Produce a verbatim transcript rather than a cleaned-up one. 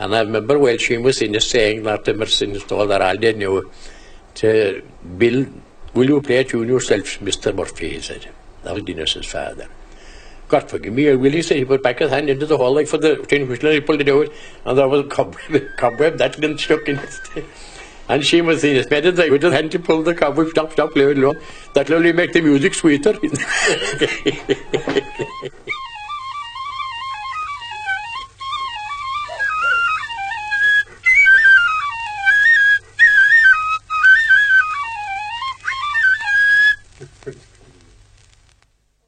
And I remember while she was in saying that to Mercy installed that I didn't know to Bill, will you play tune yourself, Mister Murphy, he said. That was Dennis's father. God forgive me, will he say he put back his hand into the hole like for the tin whistle, he pulled it out, and there was a cobweb, cobweb that didn't stuck in it. And she was in his bed, and with his hand to pull the cobweb, stop, stop, leave it alone. That'll only make the music sweeter.